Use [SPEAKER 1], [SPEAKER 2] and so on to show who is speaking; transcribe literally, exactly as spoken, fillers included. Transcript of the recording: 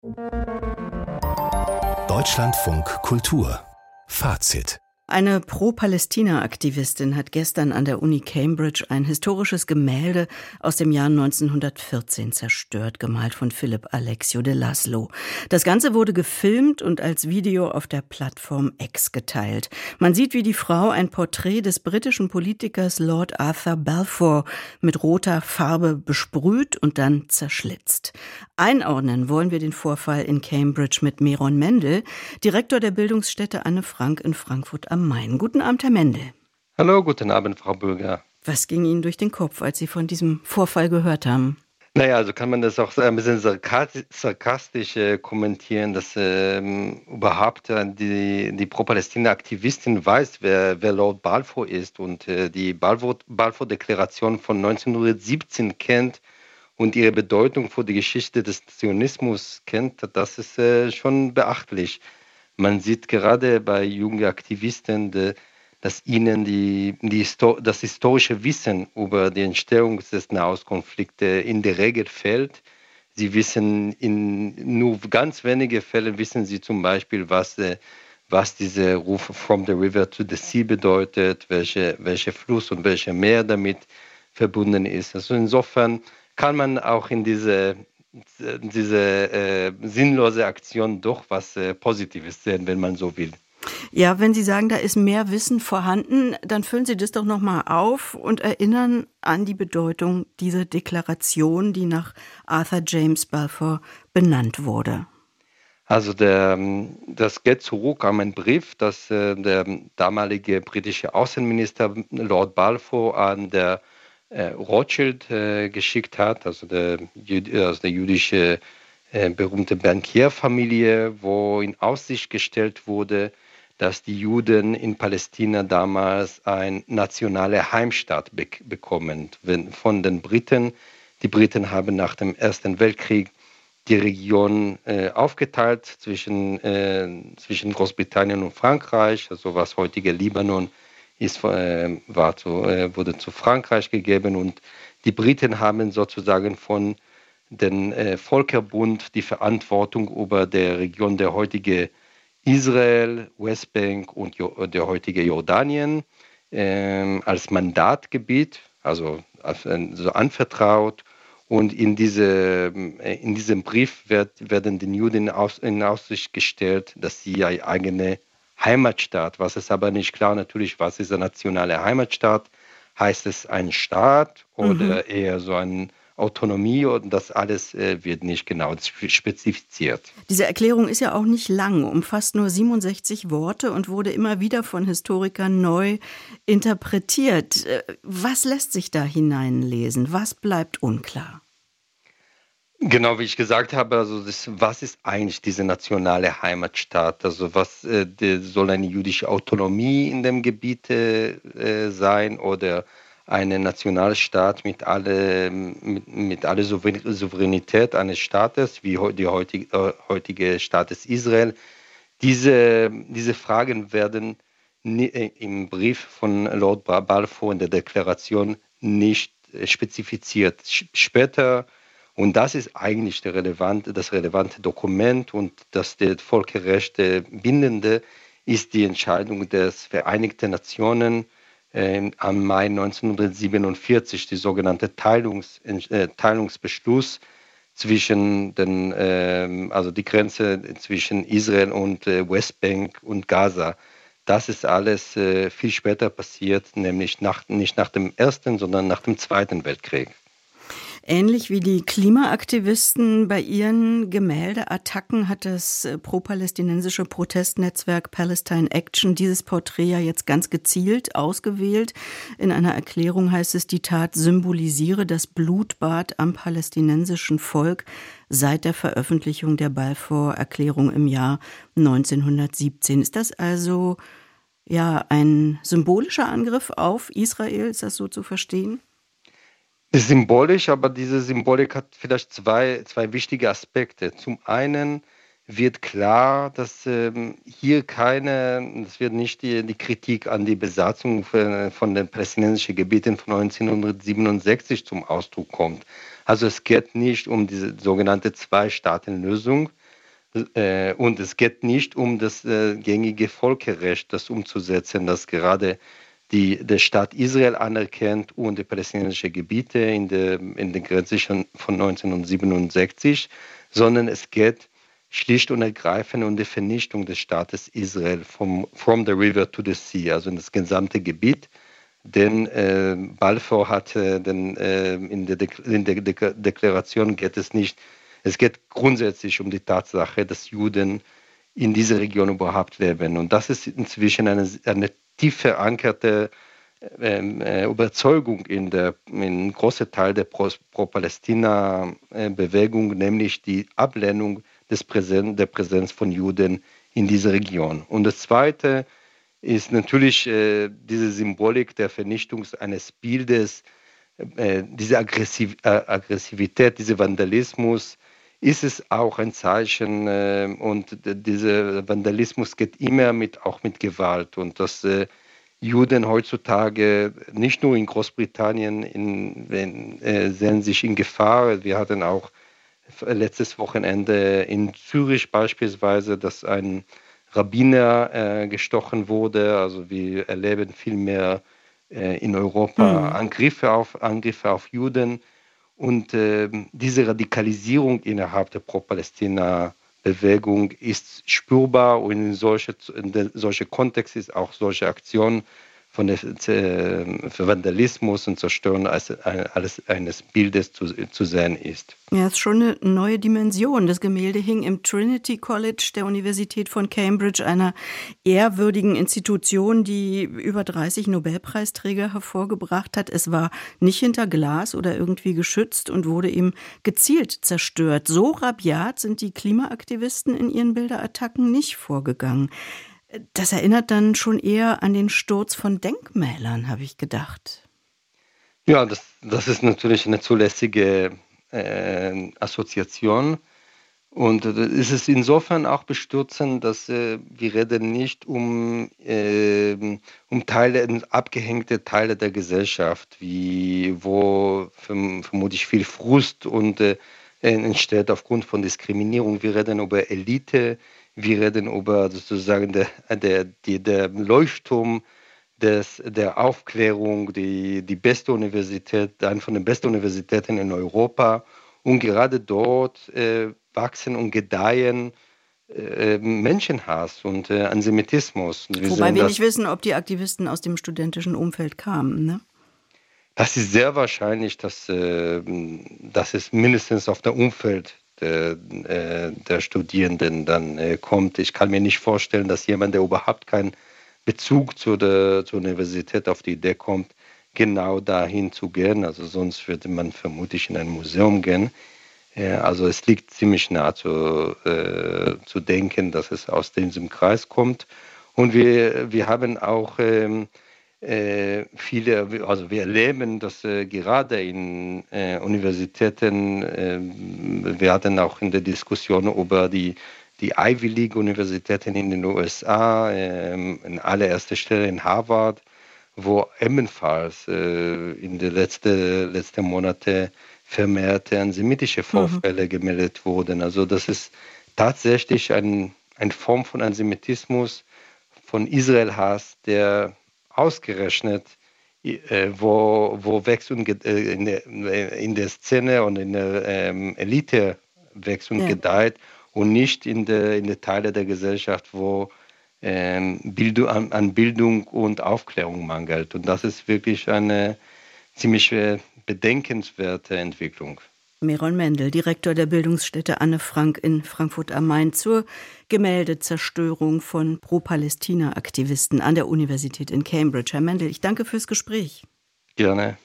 [SPEAKER 1] Deutschlandfunk Kultur Fazit.
[SPEAKER 2] Eine Pro-Palästina-Aktivistin hat gestern an der Uni Cambridge ein historisches Gemälde aus dem Jahr neunzehnhundertvierzehn zerstört, gemalt von Philipp Alexiou de Laszlo. Das Ganze wurde gefilmt und als Video auf der Plattform X geteilt. Man sieht, wie die Frau ein Porträt des britischen Politikers Lord Arthur Balfour mit roter Farbe besprüht und dann zerschlitzt. Einordnen wollen wir den Vorfall in Cambridge mit Meron Mendel, Direktor der Bildungsstätte Anne Frank in Frankfurt am Main. Guten Abend, Herr Mendel.
[SPEAKER 3] Hallo, guten Abend, Frau Bürger.
[SPEAKER 2] Was ging Ihnen durch den Kopf, als Sie von diesem Vorfall gehört haben?
[SPEAKER 3] Naja, also kann man das auch ein bisschen sarkastisch äh, kommentieren, dass ähm, überhaupt äh, die, die Pro-Palästina-Aktivistin weiß, wer, wer Lord Balfour ist und äh, die Balfour-Deklaration von neunzehnhundertsiebzehn kennt und ihre Bedeutung für die Geschichte des Zionismus kennt. Das ist äh, schon beachtlich. Man sieht gerade bei jungen Aktivisten, de, dass ihnen die, die, das historische Wissen über die Entstehung des Nahostkonflikts in der Regel fehlt. Sie wissen, in nur ganz wenigen Fällen wissen sie zum Beispiel, was, was dieser Ruf from the river to the sea bedeutet, welche, welche Fluss und welche Meer damit verbunden ist. Also insofern kann man auch in diese diese äh, sinnlose Aktion doch was äh, Positives sehen, wenn man so will.
[SPEAKER 2] Ja, wenn Sie sagen, da ist mehr Wissen vorhanden, dann füllen Sie das doch nochmal auf und erinnern an die Bedeutung dieser Deklaration, die nach Arthur James Balfour benannt wurde.
[SPEAKER 3] Also der, das geht zurück an einen Brief, das äh, der damalige britische Außenminister Lord Balfour an der Äh, Rothschild äh, geschickt hat, also der, also der jüdische äh, berühmte Bankierfamilie, wo in Aussicht gestellt wurde, dass die Juden in Palästina damals eine nationale Heimstatt be- bekommen wenn, von den Briten. Die Briten haben nach dem Ersten Weltkrieg die Region äh, aufgeteilt zwischen, äh, zwischen Großbritannien und Frankreich, also was heutige Libanon ist, äh, war zu, äh, wurde zu Frankreich gegeben und die Briten haben sozusagen von dem äh, Völkerbund die Verantwortung über der Region der heutige Israel, Westbank und jo- der heutige Jordanien äh, als Mandatgebiet, also äh, so anvertraut. Und in, diese, äh, in diesem Brief wird, werden den Juden aus, in Aussicht gestellt, dass sie eine eigene Heimatstaat, was ist aber nicht klar natürlich, was ist ein nationaler Heimatstaat? Heißt es ein Staat oder mhm. eher so eine Autonomie und das alles äh, wird nicht genau spezifiziert.
[SPEAKER 2] Diese Erklärung ist ja auch nicht lang, umfasst nur siebenundsechzig Worte und wurde immer wieder von Historikern neu interpretiert. Was lässt sich da hineinlesen? Was bleibt unklar?
[SPEAKER 3] Genau, wie ich gesagt habe, also das, was ist eigentlich diese nationale Heimatstaat? Also was äh, die, soll eine jüdische Autonomie in dem Gebiet äh, sein oder ein Nationalstaat mit alle mit, mit aller Souveränität eines Staates, wie die heutige, äh, heutige Staates Israel? Diese, diese Fragen werden nie, äh, im Brief von Lord Balfour in der Deklaration nicht äh, spezifiziert. Sch- später Und das ist eigentlich der relevante, das relevante Dokument und das der Völkerrechte bindende ist die Entscheidung des Vereinigten Nationen äh, am Mai neunzehnhundertsiebenundvierzig, die sogenannte Teilungs, äh, Teilungsbeschluss zwischen den, äh, also die Grenze zwischen Israel und äh, Westbank und Gaza. Das ist alles äh, viel später passiert, nämlich nach, nicht nach dem Ersten, sondern nach dem Zweiten Weltkrieg.
[SPEAKER 2] Ähnlich wie die Klimaaktivisten bei ihren Gemäldeattacken hat das pro-palästinensische Protestnetzwerk Palestine Action dieses Porträt ja jetzt ganz gezielt ausgewählt. In einer Erklärung heißt es, die Tat symbolisiere das Blutbad am palästinensischen Volk seit der Veröffentlichung der Balfour-Erklärung im Jahr neunzehnhundertsiebzehn. Ist das also ja ein symbolischer Angriff auf Israel? Ist das so zu verstehen?
[SPEAKER 3] Ist symbolisch, aber diese Symbolik hat vielleicht zwei, zwei wichtige Aspekte. Zum einen wird klar, dass ähm, hier keine, das wird nicht die, die Kritik an die Besatzung von, von den palästinensischen Gebieten von neunzehnhundertsiebenundsechzig zum Ausdruck kommt. Also es geht nicht um diese sogenannte Zwei-Staaten-Lösung, Äh, und es geht nicht um das äh, gängige Völkerrecht, das umzusetzen, das gerade die, der Staat Israel anerkennt und die palästinensischen Gebiete in der, in der Grenze schon von neunzehnhundertsiebenundsechzig, sondern es geht schlicht und ergreifend um die Vernichtung des Staates Israel vom, from the river to the sea, also in das gesamte Gebiet. Denn äh, Balfour hatte den, äh, in der, De- in der De- Deklaration geht es nicht, es geht grundsätzlich um die Tatsache, dass Juden in dieser Region überhaupt leben. Und das ist inzwischen eine, eine tief verankerte ähm, äh, Überzeugung in der in großen Teil der Pro- Pro-Palästina-Bewegung, nämlich die Ablehnung des Präsen, der Präsenz von Juden in dieser Region. Und das Zweite ist natürlich äh, diese Symbolik der Vernichtung eines Bildes, äh, diese Aggressiv äh, Aggressivität, dieser Vandalismus, ist es auch ein Zeichen äh, und d- dieser Vandalismus geht immer mit, auch mit Gewalt und dass äh, Juden heutzutage nicht nur in Großbritannien in, in, äh, sehen sich in Gefahr. Wir hatten auch letztes Wochenende in Zürich beispielsweise, dass ein Rabbiner äh, gestochen wurde. Also wir erleben viel mehr äh, in Europa
[SPEAKER 2] Hm.
[SPEAKER 3] Angriffe auf, Angriffe auf Juden. Und äh, diese Radikalisierung innerhalb der Pro-Palästina-Bewegung ist spürbar und in solche, in der, solche Kontext ist auch solche Aktionen von der äh, für Vandalismus und Zerstörung als, als eines Bildes zu, zu sehen ist.
[SPEAKER 2] Ja, ist schon eine neue Dimension. Das Gemälde hing im Trinity College der Universität von Cambridge, einer ehrwürdigen Institution, die über dreißig Nobelpreisträger hervorgebracht hat. Es war nicht hinter Glas oder irgendwie geschützt und wurde eben gezielt zerstört. So rabiat sind die Klimaaktivisten in ihren Bilderattacken nicht vorgegangen. Das erinnert dann schon eher an den Sturz von Denkmälern, habe ich gedacht.
[SPEAKER 3] Ja, das, das ist natürlich eine zulässige äh, Assoziation. Und äh, es ist insofern auch bestürzend, dass äh, wir reden nicht um, äh, um Teile, abgehängte Teile der Gesellschaft, wie wo verm- vermutlich viel Frust und äh, entsteht aufgrund von Diskriminierung. Wir reden über Elite, wir reden über sozusagen der, der, die, der Leuchtturm des, der Aufklärung, die, die beste Universität, eine von den besten Universitäten in Europa. Und gerade dort äh, wachsen und gedeihen äh, Menschenhass und äh, Antisemitismus. Und wir
[SPEAKER 2] Wobei
[SPEAKER 3] sehen
[SPEAKER 2] wir
[SPEAKER 3] das,
[SPEAKER 2] nicht wissen, ob die Aktivisten aus dem studentischen Umfeld kamen, ne?
[SPEAKER 3] das ist sehr wahrscheinlich, dass, äh, dass es mindestens auf der Umfeld der, äh, der Studierenden dann äh, kommt. Ich kann mir nicht vorstellen, dass jemand, der überhaupt keinen Bezug zu der, zur Universität auf die Idee kommt, genau dahin zu gehen. Also sonst würde man vermutlich in ein Museum gehen. Äh, also es liegt ziemlich nah zu, äh, zu denken, dass es aus diesem Kreis kommt. Und wir, wir haben auch ähm, äh, viele, also wir erleben, dass äh, gerade in äh, Universitäten, äh, wir hatten auch in der Diskussion über die, die Ivy League Universitäten in den U S A, äh, in allererster Stelle in Harvard, wo ebenfalls äh, in den letzten letzte Monaten vermehrte antisemitische Vorfälle gemeldet wurden. Also das ist tatsächlich ein, eine Form von Antisemitismus, von Israel-Hass, der ausgerechnet, äh, wo, wo wächst und äh, in, der, in der Szene und in der ähm, Elite wächst und
[SPEAKER 2] Ja.
[SPEAKER 3] gedeiht und nicht in der, in der Teile der Gesellschaft, wo ähm, Bildung, an, an Bildung und Aufklärung mangelt. Und das ist wirklich eine ziemlich äh, bedenkenswerte Entwicklung.
[SPEAKER 2] Meron Mendel, Direktor der Bildungsstätte Anne Frank in Frankfurt am Main zur Gemäldezerstörung von Pro-Palästina-Aktivisten an der Universität in Cambridge. Herr Mendel, ich danke fürs Gespräch.
[SPEAKER 3] Gerne.